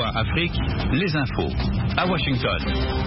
VOA Afrique, les infos. À Washington.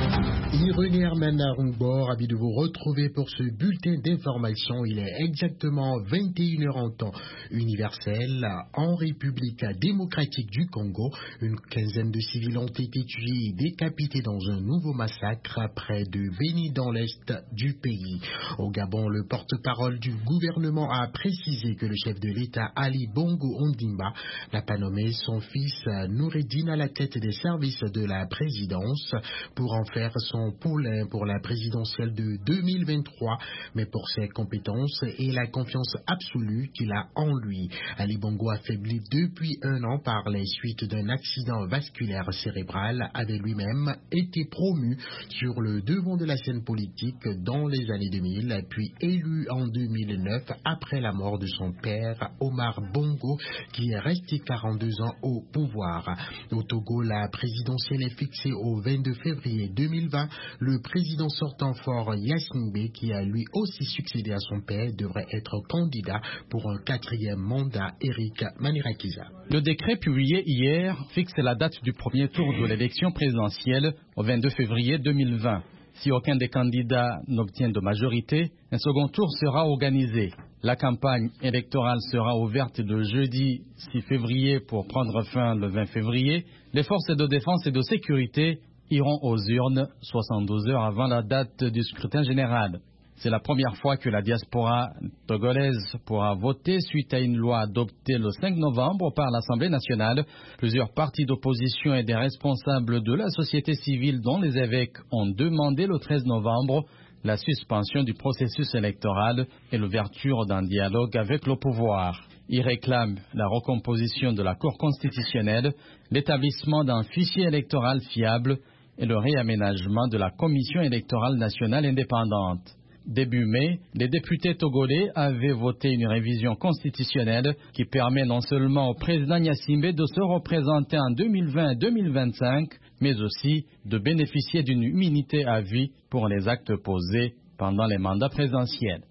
René Herman Arungbor, ravi de vous retrouver pour ce bulletin d'information. Il est exactement 21h en temps universel. En République démocratique du Congo, une quinzaine de civils ont été tués et décapités dans un nouveau massacre près de Beni dans l'est du pays. Au Gabon, le porte-parole du gouvernement a précisé que le chef de l'État Ali Bongo Ondimba n'a pas nommé son fils Noureddine à la tête des services de la présidence pour en faire son poulain pour la présidentielle de 2023, mais pour ses compétences et la confiance absolue qu'il a en lui. Ali Bongo, affaibli depuis un an par les suites d'un accident vasculaire cérébral, avait lui-même été promu sur le devant de la scène politique dans les années 2000, puis élu en 2009 après la mort de son père Omar Bongo, qui est resté 42 ans au pouvoir. Au Togo, la présidentielle est fixée au 22 février 2020. Le président sortant fort Yassine Bey, qui a lui aussi succédé à son père, devrait être candidat pour un 4e mandat. Eric Manirakiza. Le décret publié hier fixe la date du premier tour de l'élection présidentielle au 22 février 2020. Si aucun des candidats n'obtient de majorité, un second tour sera organisé. La campagne électorale sera ouverte le jeudi 6 février pour prendre fin le 20 février. Les forces de défense et de sécurité iront aux urnes 72 heures avant la date du scrutin général. C'est la première fois que la diaspora togolaise pourra voter suite à une loi adoptée le 5 novembre par l'Assemblée nationale. Plusieurs partis d'opposition et des responsables de la société civile, dont les évêques, ont demandé le 13 novembre la suspension du processus électoral et l'ouverture d'un dialogue avec le pouvoir. Ils réclament la recomposition de la Cour constitutionnelle, l'établissement d'un fichier électoral fiable et le réaménagement de la Commission électorale nationale indépendante. Début mai, les députés togolais avaient voté une révision constitutionnelle qui permet non seulement au président Gnassingbé de se représenter en 2020 et 2025, mais aussi de bénéficier d'une immunité à vie pour les actes posés pendant les mandats présidentiels.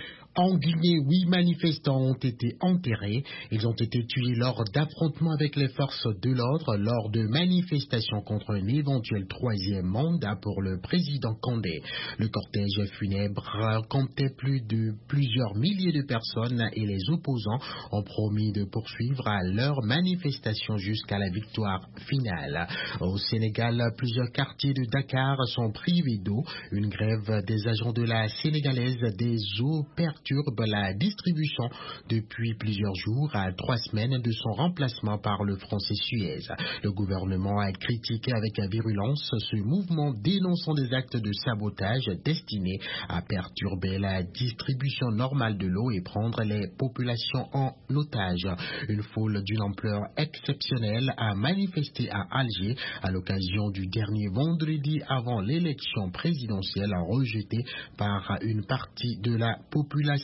En Guinée, 8 manifestants ont été enterrés. Ils ont été tués lors d'affrontements avec les forces de l'ordre lors de manifestations contre un éventuel 3e mandat pour le président Condé. Le cortège funèbre comptait plusieurs milliers de personnes et les opposants ont promis de poursuivre leur manifestation jusqu'à la victoire finale. Au Sénégal, plusieurs quartiers de Dakar sont privés d'eau. Une grève des agents de la sénégalaise des eaux perturbe la distribution depuis plusieurs jours à 3 semaines de son remplacement par le français Suez. Le gouvernement a critiqué avec virulence ce mouvement, dénonçant des actes de sabotage destinés à perturber la distribution normale de l'eau et prendre les populations en otage. Une foule d'une ampleur exceptionnelle a manifesté à Alger à l'occasion du dernier vendredi avant l'élection présidentielle, rejetée par une partie de la population.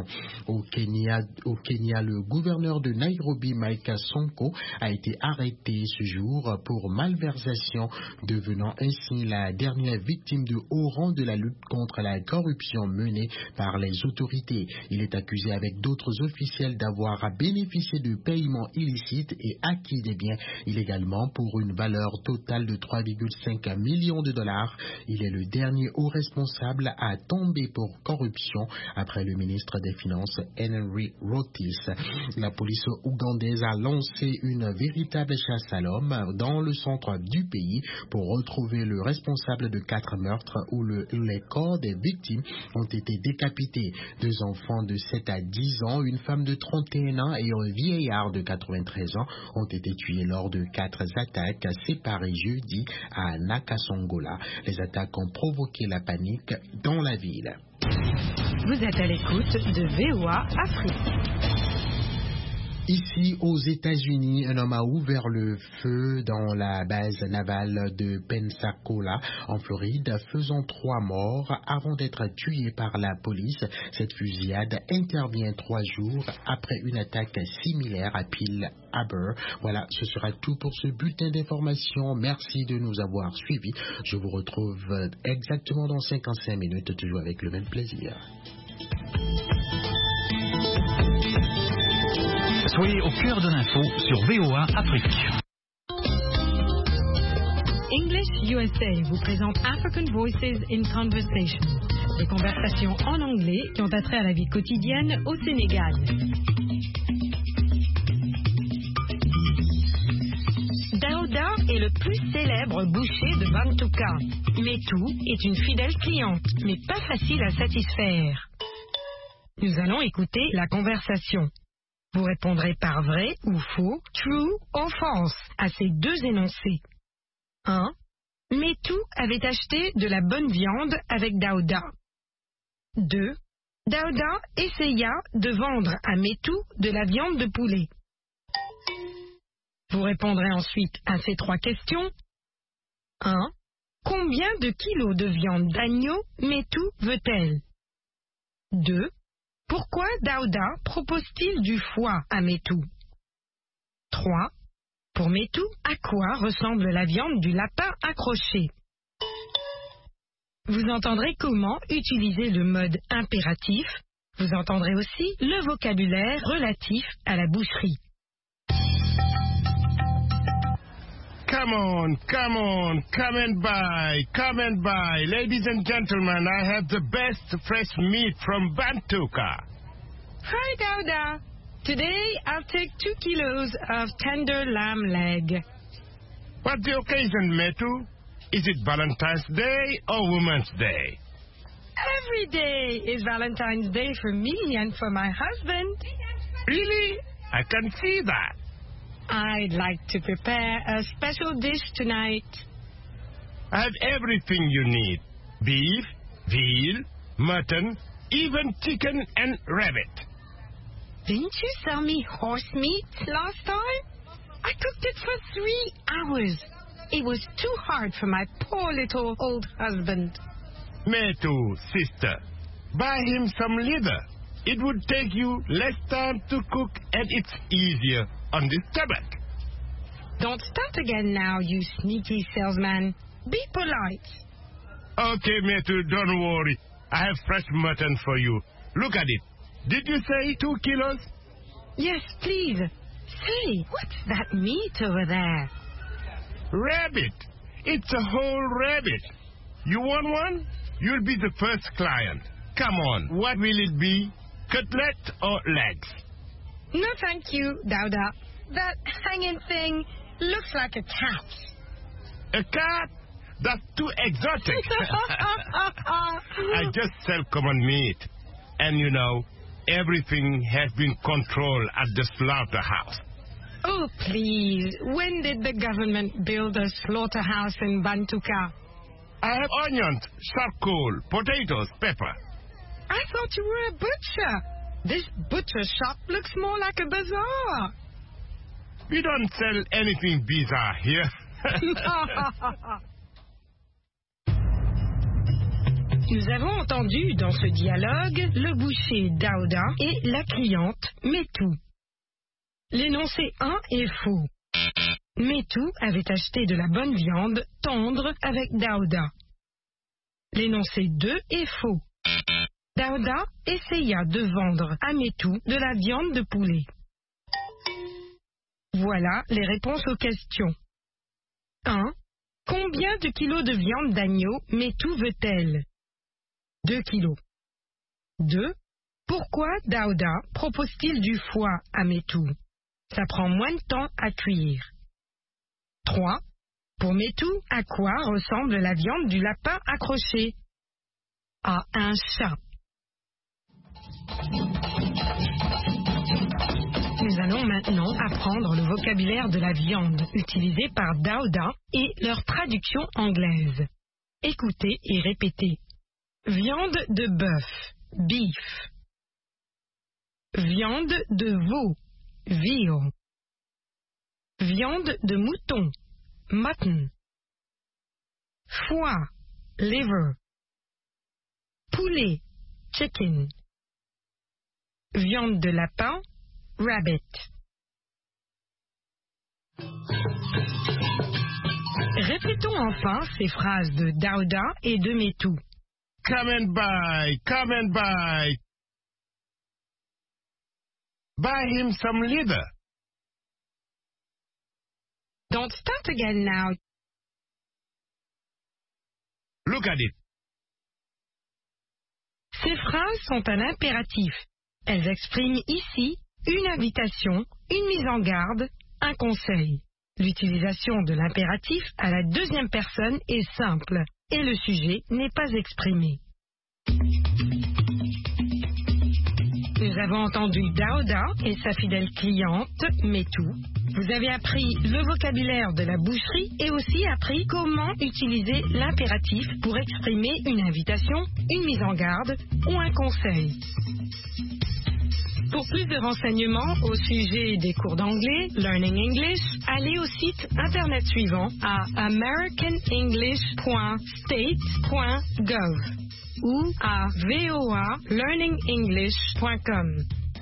Au Kenya, le gouverneur de Nairobi, Mike Sonko, a été arrêté ce jour pour malversation, devenant ainsi la dernière victime de haut rang de la lutte contre la corruption menée par les autorités. Il est accusé avec d'autres officiels d'avoir bénéficié de paiements illicites et acquis des biens illégalement pour une valeur totale de 3,5 millions de dollars. Il est le dernier haut responsable à tomber pour corruption après le ministre des Finances Henry Rotich. La police ougandaise a lancé une véritable chasse à l'homme dans le centre du pays pour retrouver le responsable de 4 meurtres où les corps des victimes ont été décapités. 2 enfants de 7 à 10 ans, une femme de 31 ans et un vieillard de 93 ans ont été tués lors de 4 attaques séparées jeudi à Nakasongola. Les attaques ont provoqué la panique dans la ville. Vous êtes à l'écoute de VOA Afrique. Ici, aux États-Unis, un homme a ouvert le feu dans la base navale de Pensacola, en Floride, faisant 3 morts avant d'être tué par la police. Cette fusillade intervient 3 jours après une attaque similaire à Pearl Harbor. Voilà, ce sera tout pour ce bulletin d'information. Merci de nous avoir suivis. Je vous retrouve exactement dans 55 minutes, toujours avec le même plaisir. Soyez au cœur de l'info sur VOA Afrique. English USA vous présente African Voices in Conversation, des conversations en anglais qui ont attrait à la vie quotidienne au Sénégal. Daouda est le plus célèbre boucher de Bantouka. Metou est une fidèle cliente, mais pas facile à satisfaire. Nous allons écouter la conversation. Vous répondrez par vrai ou faux, true ou false, à ces deux énoncés. 1. Metou avait acheté de la bonne viande avec Daouda. 2. Daouda essaya de vendre à Metou de la viande de poulet. Vous répondrez ensuite à ces trois questions. 1. Combien de kilos de viande d'agneau Metou veut-elle? 2. Pourquoi Daouda propose-t-il du foie à Metou? 3. Pour Metou, à quoi ressemble la viande du lapin accroché? Vous entendrez comment utiliser le mode impératif. Vous entendrez aussi le vocabulaire relatif à la boucherie. Come on, come and buy. Ladies and gentlemen, I have the best fresh meat from Bantouka. Hi, Daouda. Today I'll take 2 kilos of tender lamb leg. What's the occasion, Metu? Is it Valentine's Day or Women's Day? Every day is Valentine's Day for me and for my husband. Really? I can see that. I'd like to prepare a special dish tonight. I have everything you need. Beef, veal, mutton, even chicken and rabbit. Didn't you sell me horse meat last time? I cooked it for 3 hours. It was too hard for my poor little old husband. Metu, sister, buy him some liver. It would take you less time to cook and it's easier on the stomach. Don't start again now, you sneaky salesman. Be polite. Okay, Metu, don't worry. I have fresh mutton for you. Look at it. Did you say 2 kilos? Yes, please. Say, what's that meat over there? Rabbit. It's a whole rabbit. You want one? You'll be the first client. Come on, what will it be? Cutlet or legs? No, thank you, Daouda. That hanging thing looks like a cat. A cat? That's too exotic. I just sell common meat. And you know, everything has been controlled at the slaughterhouse. Oh, please. When did the government build a slaughterhouse in Bantouka? I have onions, charcoal, potatoes, pepper. I thought you were a butcher. This butcher shop looks more like a bazaar. We don't sell anything bizarre here. Nous avons entendu dans ce dialogue le boucher Daouda et la cliente Metou. L'énoncé 1 est faux. Metou avait acheté de la bonne viande tendre avec Daouda. L'énoncé 2 est faux. Daouda essaya de vendre à Metou de la viande de poulet. Voilà les réponses aux questions. 1. Combien de kilos de viande d'agneau Metou veut-elle? 2 kilos. 2. Pourquoi Daouda propose-t-il du foie à Metou? Ça prend moins de temps à cuire. 3. Pour Metou, à quoi ressemble la viande du lapin accroché? À un chat. Nous allons maintenant apprendre le vocabulaire de la viande utilisé par Daouda et leur traduction anglaise. Écoutez et répétez. Viande de bœuf, beef. Viande de veau, veal. Viande de mouton, mutton. Foie, liver. Poulet, chicken. Viande de lapin, rabbit. Répétons enfin ces phrases de Daouda et de Metou. Come and buy, come and buy. Buy him some liver. Don't start again now. Look at it. Ces phrases sont à l'impératif. Elles expriment ici une invitation, une mise en garde, un conseil. L'utilisation de l'impératif à la deuxième personne est simple et le sujet n'est pas exprimé. Nous avons entendu Daouda et sa fidèle cliente, Metou. Vous avez appris le vocabulaire de la boucherie et aussi appris comment utiliser l'impératif pour exprimer une invitation, une mise en garde ou un conseil. Pour plus de renseignements au sujet des cours d'anglais, Learning English, allez au site internet suivant à americanenglish.states.gov ou à voalearningenglish.com.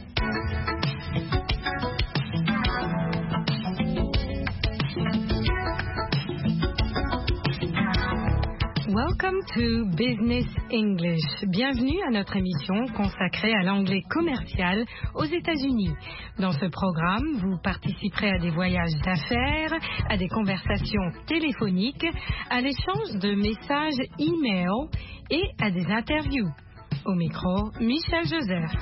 Welcome to Business English. Bienvenue à notre émission consacrée à l'anglais commercial aux États-Unis. Dans ce programme, vous participerez à des voyages d'affaires, à des conversations téléphoniques, à l'échange de messages e-mail et à des interviews. Au micro, Michel Joseph.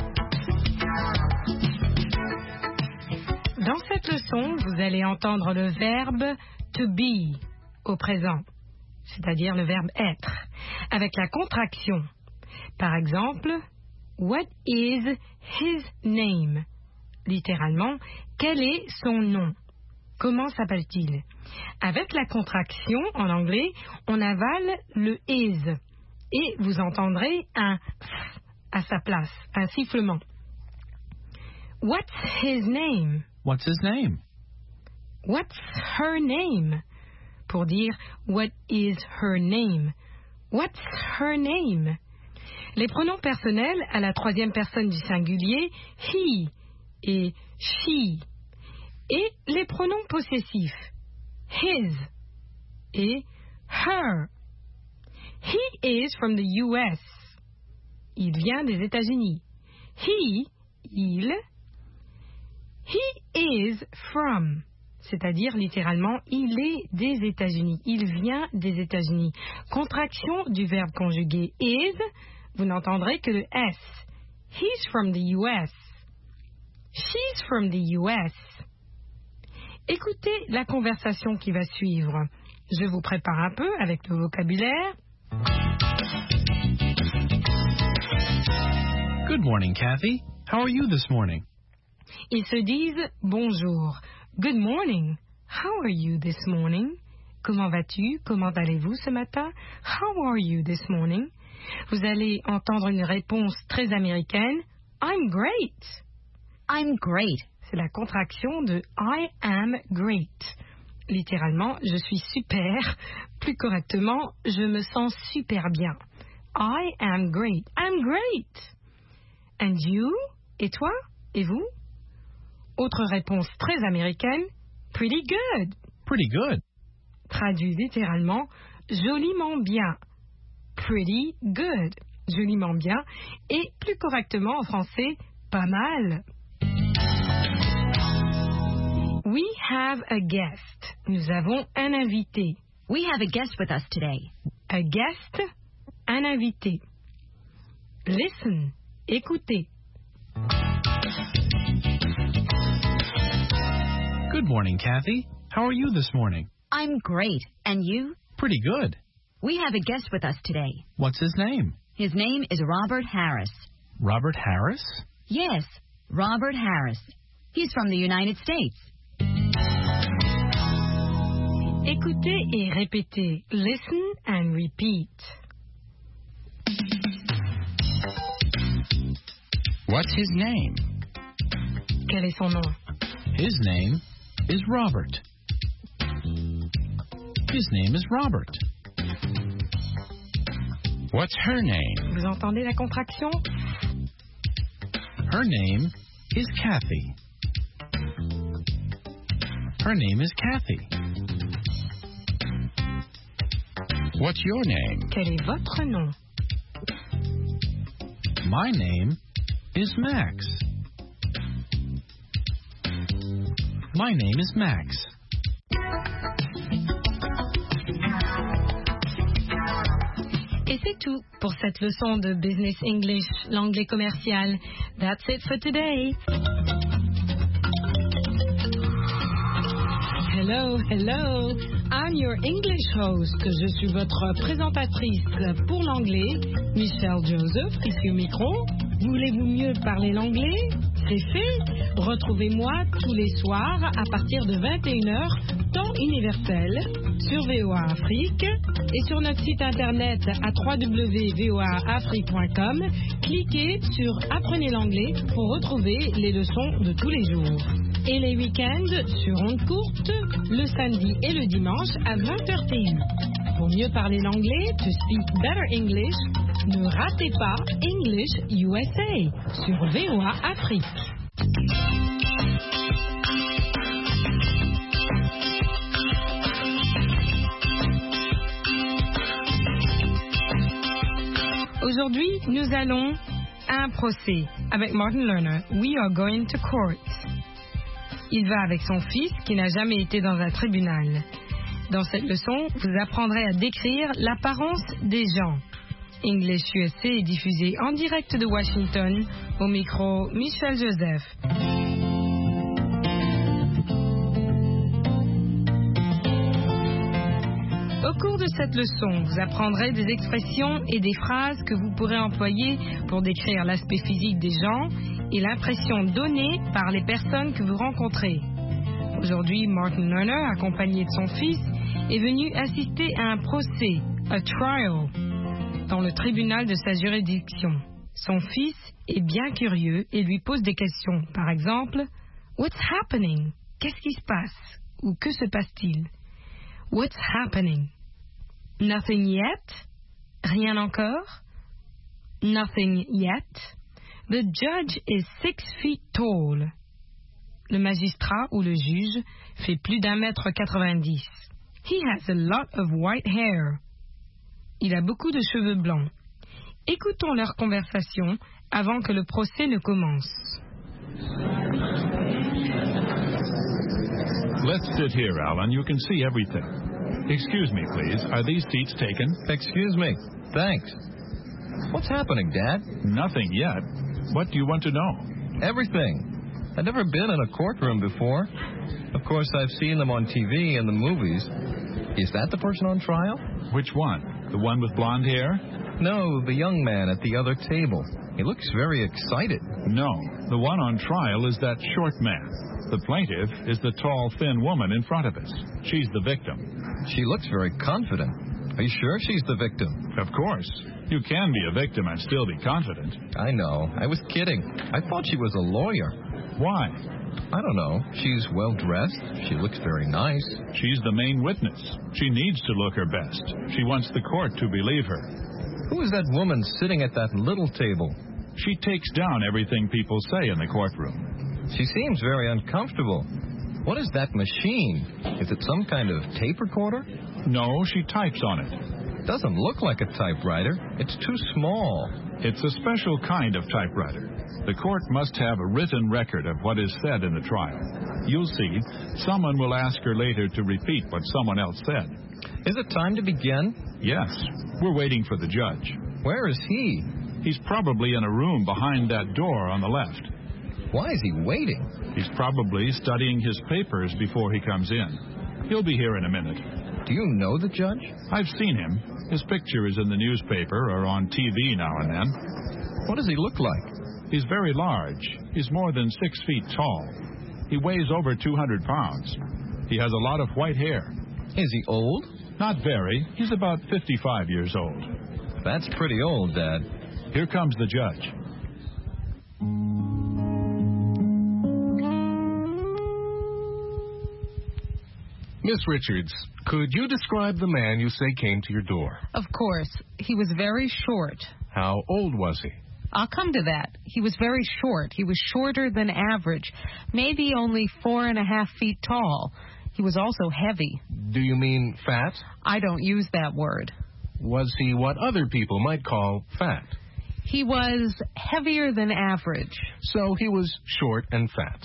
Dans cette leçon, vous allez entendre le verbe to be au présent, c'est-à-dire le verbe être, avec la contraction. Par exemple, what is his name? Littéralement, quel est son nom? Comment s'appelle-t-il? Avec la contraction, en anglais, on avale le is et vous entendrez un à sa place, un sifflement. What's his name? What's his name? What's her name? Pour dire what is her name? What's her name? Les pronoms personnels à la troisième personne du singulier, he et she. Et les pronoms possessifs, his et her. He is from the US. Il vient des États-Unis. He, il. He is from. C'est-à-dire, littéralement, il est des États-Unis. Il vient des États-Unis. Contraction du verbe conjugué is, vous n'entendrez que le S. He's from the US. She's from the US. Écoutez la conversation qui va suivre. Je vous prépare un peu avec le vocabulaire. Good morning, Kathy. How are you this morning? Ils se disent bonjour. Good morning. How are you this morning? Comment vas-tu? Comment allez-vous ce matin? How are you this morning? Vous allez entendre une réponse très américaine. I'm great. I'm great. C'est la contraction de I am great. Littéralement, je suis super. Plus correctement, je me sens super bien. I am great. I'm great. And you? Et toi? Et vous? Autre réponse très américaine, pretty good. Pretty good. Traduit littéralement, joliment bien. Pretty good. Joliment bien. Et plus correctement en français, pas mal. We have a guest. Nous avons un invité. We have a guest with us today. A guest, un invité. Listen, écoutez. Good morning, Kathy. How are you this morning? I'm great. And you? Pretty good. We have a guest with us today. What's his name? His name is Robert Harris. Robert Harris? Yes, Robert Harris. He's from the United States. Écoutez et répétez. Listen and repeat. What's his name? Quel est son nom? His name is Robert. His name is Robert. What's her name? Vous entendez la contraction? Her name is Kathy. Her name is Kathy. What's your name? Quel est votre nom? My name is Max. My name is Max. Et c'est tout pour cette leçon de Business English, l'anglais commercial. That's it for today. Hello, hello. I'm your English host. Je suis votre présentatrice pour l'anglais, Michelle Joseph, ici au micro. Voulez-vous mieux parler l'anglais? C'est fait. Retrouvez-moi tous les soirs à partir de 21h, temps universel, sur VOA Afrique et sur notre site internet à www.voaafrique.com. Cliquez sur Apprenez l'anglais pour retrouver les leçons de tous les jours. Et les week-ends sur ondes courtes, le samedi et le dimanche à 20h TU. Pour mieux parler l'anglais, to speak better English, ne ratez pas English USA sur VOA Afrique. Aujourd'hui, nous allons à un procès. Avec Martin Lerner, we are going to court. Il va avec son fils qui n'a jamais été dans un tribunal. Dans cette leçon, vous apprendrez à décrire l'apparence des gens. English USA est diffusé en direct de Washington. Au micro, Michelle Joseph. Au cours de cette leçon, vous apprendrez des expressions et des phrases que vous pourrez employer pour décrire l'aspect physique des gens et l'impression donnée par les personnes que vous rencontrez. Aujourd'hui, Martin Lerner, accompagné de son fils, est venu assister à un procès, a trial, dans le tribunal de sa juridiction. Son fils est bien curieux et lui pose des questions. Par exemple, « What's happening ?» Qu'est-ce qui se passe? Ou que se passe-t-il? What's happening? Nothing yet? Rien encore? Nothing yet? The judge is 6 feet tall. Le magistrat ou le juge fait plus d'1,90 m. He has a lot of white hair. Il a beaucoup de cheveux blancs. Écoutons leur conversation avant que le procès ne commence. Let's sit here, Alan. You can see everything. Excuse me, please. Are these seats taken? Excuse me. Thanks. What's happening, Dad? Nothing yet. What do you want to know? Everything. I've never been in a courtroom before. Of course, I've seen them on TV and the movies. Is that the person on trial? Which one? The one with blonde hair? No, the young man at the other table. He looks very excited. No, the one on trial is that short man. The plaintiff is the tall, thin woman in front of us. She's the victim. She looks very confident. Are you sure she's the victim? Of course. You can be a victim and still be confident. I know. I was kidding. I thought she was a lawyer. Why? I don't know. She's well-dressed. She looks very nice. She's the main witness. She needs to look her best. She wants the court to believe her. Who is that woman sitting at that little table? She takes down everything people say in the courtroom. She seems very uncomfortable. What is that machine? Is it some kind of tape recorder? No, she types on it. Doesn't look like a typewriter. It's too small. It's a special kind of typewriter. The court must have a written record of what is said in the trial. You'll see, someone will ask her later to repeat what someone else said. Is it time to begin? Yes. We're waiting for the judge. Where is he? He's probably in a room behind that door on the left. Why is he waiting? He's probably studying his papers before he comes in. He'll be here in a minute. Do you know the judge? I've seen him. His picture is in the newspaper or on TV now and then. What does he look like? He's very large. He's more than 6 feet tall. He weighs over 200 pounds. He has a lot of white hair. Is he old? Not very. He's about 55 years old. That's pretty old, Dad. Here comes the judge. Miss Richards, could you describe the man you say came to your door? Of course. He was very short. How old was he? I'll come to that. He was very short. He was shorter than average, maybe only 4.5 feet tall. He was also heavy. Do you mean fat? I don't use that word. Was he what other people might call fat? He was heavier than average. So he was short and fat.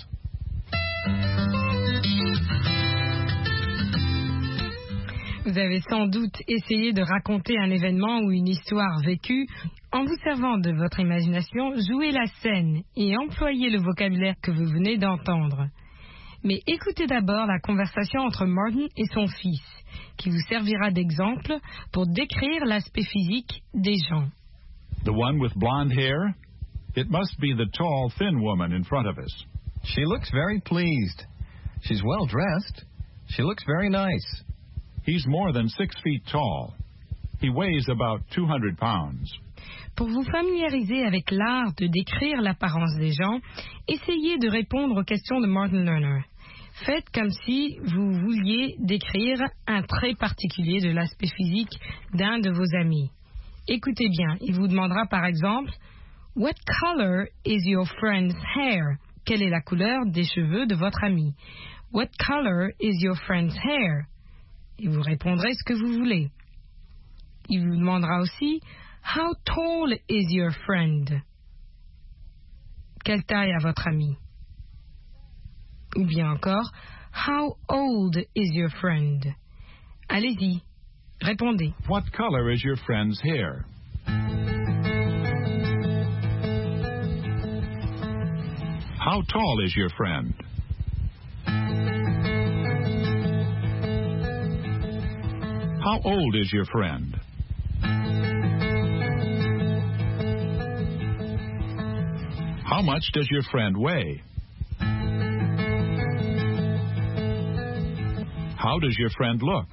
Vous avez sans doute essayé de raconter un événement ou une histoire vécue. En vous servant de votre imagination, jouez la scène et employez le vocabulaire que vous venez d'entendre. Mais écoutez d'abord la conversation entre Martin et son fils, qui vous servira d'exemple pour décrire l'aspect physique des gens. The one with blonde hair? It must be the tall, thin woman in front of us. She looks very pleased. She's well dressed. She looks very nice. He's more than 6 feet tall. He weighs about 200 pounds. Pour vous familiariser avec l'art de décrire l'apparence des gens, essayez de répondre aux questions de Martin Lerner. Faites comme si vous vouliez décrire un trait particulier de l'aspect physique d'un de vos amis. Écoutez bien, il vous demandera par exemple « What color is your friend's hair ?» Quelle est la couleur des cheveux de votre ami? « What color is your friend's hair ?» Et vous répondrez ce que vous voulez. Il vous demandera aussi « How tall is your friend ?» Quelle taille a votre ami? Ou bien encore « How old is your friend ?» Allez-y, répondez. What color is your friend's hair? How tall is your friend? How old is your friend? How much does your friend weigh? How does your friend look?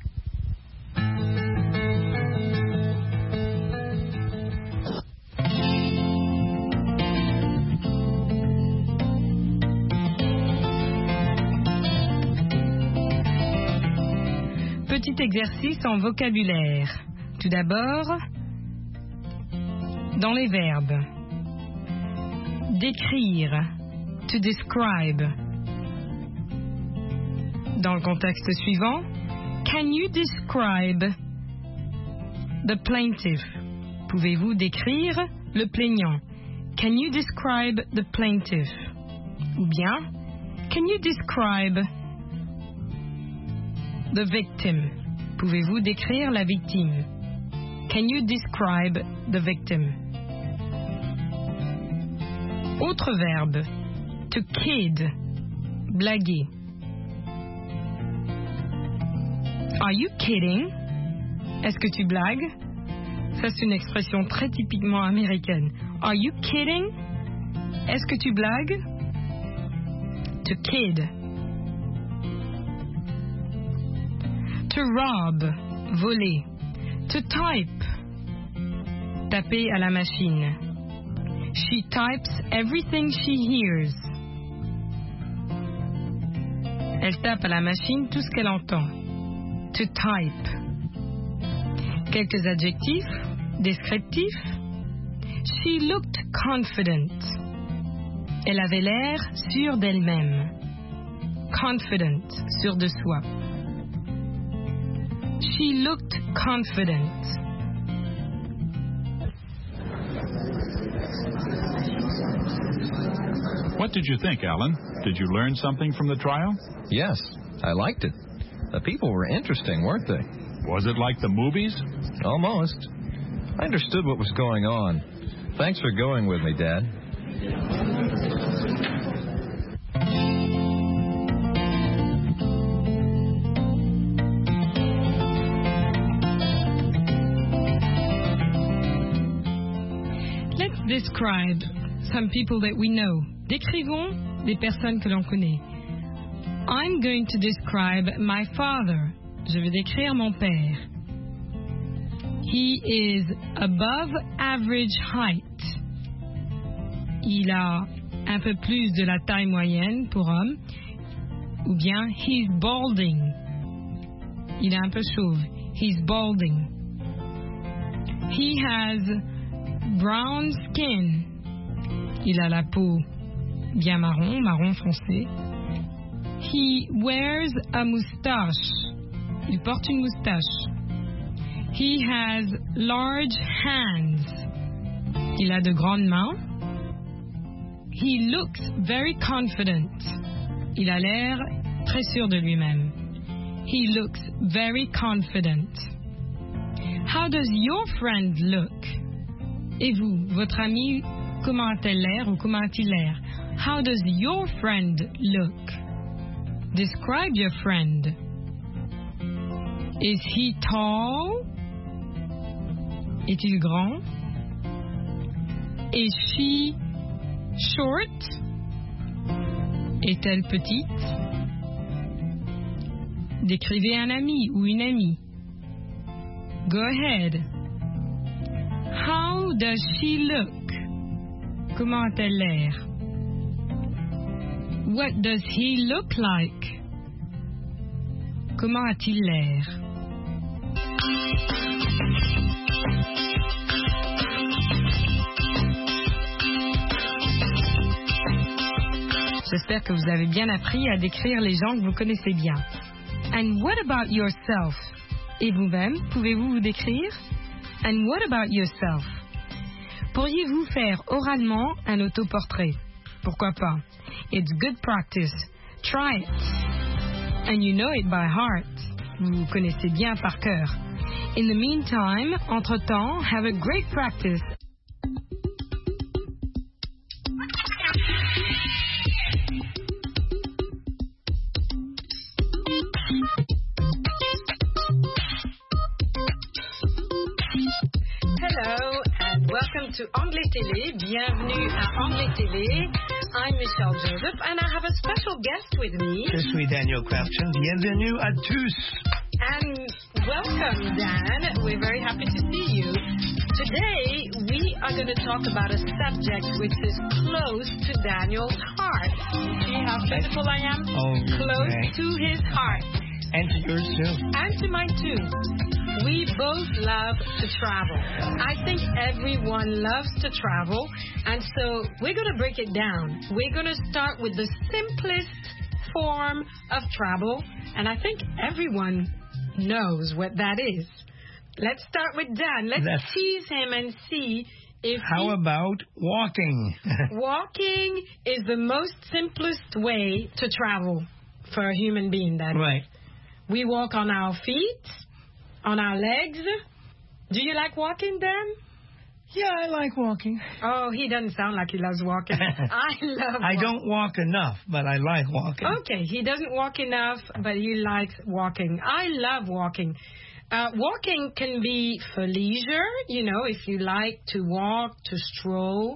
Petit exercice en vocabulaire. Tout d'abord, dans les verbes. Décrire, to describe. Dans le contexte suivant, can you describe the plaintiff? Pouvez-vous décrire le plaignant? Can you describe the plaintiff? Ou bien, can you describe the victim? Pouvez-vous décrire la victime? Can you describe the victim? Autre verbe, to kid, blaguer. Are you kidding? Est-ce que tu blagues? Ça, c'est une expression très typiquement américaine. Are you kidding? Est-ce que tu blagues? To kid. To rob, voler. To type, taper à la machine. She types everything she hears. Elle tape à la machine tout ce qu'elle entend. To type. Quelques adjectifs descriptifs. She looked confident. Elle avait l'air sûre d'elle-même. Confident, sûre de soi. She looked confident. What did you think, Alan? Did you learn something from the trial? Yes, I liked it. The people were interesting, weren't they? Was it like the movies? Almost. I understood what was going on. Thanks for going with me, Dad. Let's describe some people that we know. Décrivons des personnes que l'on connaît. I'm going to describe my father. Je vais décrire mon père. He is above average height. Il a un peu plus de la taille moyenne pour homme. Ou bien, he's balding. Il est un peu chauve. He's balding. He has brown skin. Il a la peau bien marron, marron foncé. He wears a moustache. Il porte une moustache. He has large hands. Il a de grandes mains. He looks very confident. Il a l'air très sûr de lui-même. He looks very confident. How does your friend look? Et vous, votre ami, comment a-t-elle l'air ou comment a-t-il l'air? How does your friend look? Describe your friend. Is he tall? Est-il grand? Is she short? Est-elle petite? Décrivez un ami ou une amie. Go ahead. How does she look? Comment a-t-elle l'air? What does he look like? Comment a-t-il l'air? J'espère que vous avez bien appris à décrire les gens que vous connaissez bien. And what about yourself? Et vous-même, pouvez-vous vous décrire? And what about yourself? Pourriez-vous faire oralement un autoportrait? Pourquoi pas? It's good practice. Try it. And you know it by heart. Vous connaissez bien par cœur. In the meantime, entre-temps, have a great practice. Hello and welcome to Anglais Télé. Bienvenue à Anglais Télé. I'm Michelle Joseph and I have a special guest with me. Je suis Daniel Crafton. Bienvenue à tous. And welcome, Dan. We're very happy to see you. Today we are going to talk about a subject which is close to Daniel's heart. See how physical I am? Oh, close okay. to his heart. And to yours too. And to mine too. We both love to travel. I think everyone loves to travel. And so we're going to break it down. We're going to start with the simplest form of travel. And I think everyone knows what that is. Let's start with Dan. Let's tease him and see if How about walking? Walking is the most simplest way to travel for a human being, Dan. Right. We walk on our feet, on our legs. Do you like walking, Dan? Yeah, I like walking. Oh, he doesn't sound like he loves walking. I love walking. I don't walk enough, but I like walking. Okay, he doesn't walk enough, but he likes walking. I love walking. Walking can be for leisure, you know, if you like to walk, to stroll,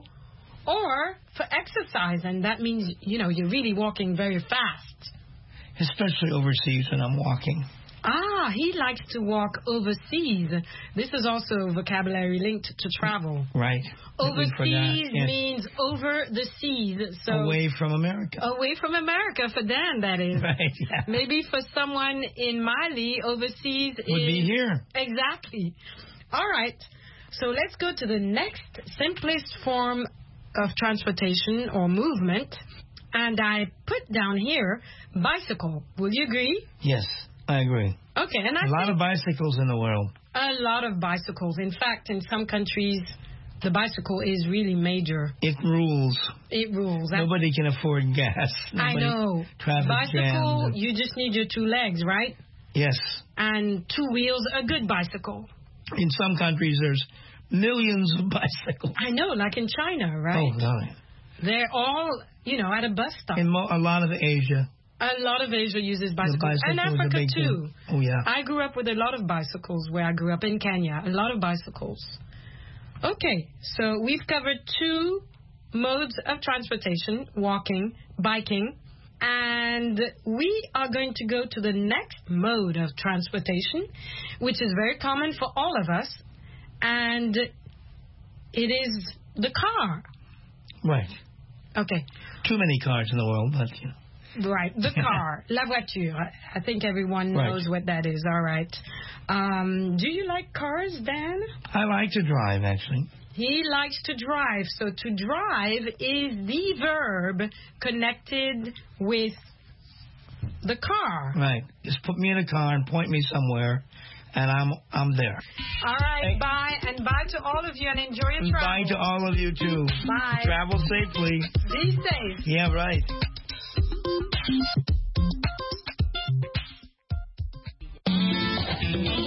or for exercise, and that means, you know, you're really walking very fast. Especially overseas when I'm walking. Ah, he likes to walk overseas. This is also a vocabulary linked to travel. Right. Overseas means over the seas. So away from America. Away from America, for Dan, that is. Right, yeah. Maybe for someone in Mali, overseas would be here. Exactly. All right. So let's go to the next simplest form of transportation or movement. And I put down here bicycle. Will you agree? Yes, I agree. Okay, and a lot of bicycles in the world. A lot of bicycles. In fact, in some countries, the bicycle is really major. It rules. It rules. Nobody can afford gas. I know. Bicycle, you just need your two legs, right? Yes. And two wheels, a good bicycle. In some countries, there's millions of bicycles. I know, like in China, right? Oh, no. They're all, you know, at a bus stop. In a lot of Asia. A lot of Asia uses bicycles. And Africa, too. Oh, yeah. I grew up with a lot of bicycles where I grew up in Kenya. A lot of bicycles. Okay, so we've covered two modes of transportation, walking, biking. And we are going to go to the next mode of transportation, which is very common for all of us. And it is the car. Right. Okay. Too many cars in the world, but, you know. Right, the car, la voiture. I think everyone knows what that is. All right. Do you like cars, Dan? I like to drive, actually. He likes to drive. So to drive is the verb connected with the car. Right. Just put me in a car and point me somewhere, and I'm there. All right, bye. And bye to all of you, and enjoy your travel. Bye to all of you, too. Bye. Travel safely. Be safe. Yeah, right.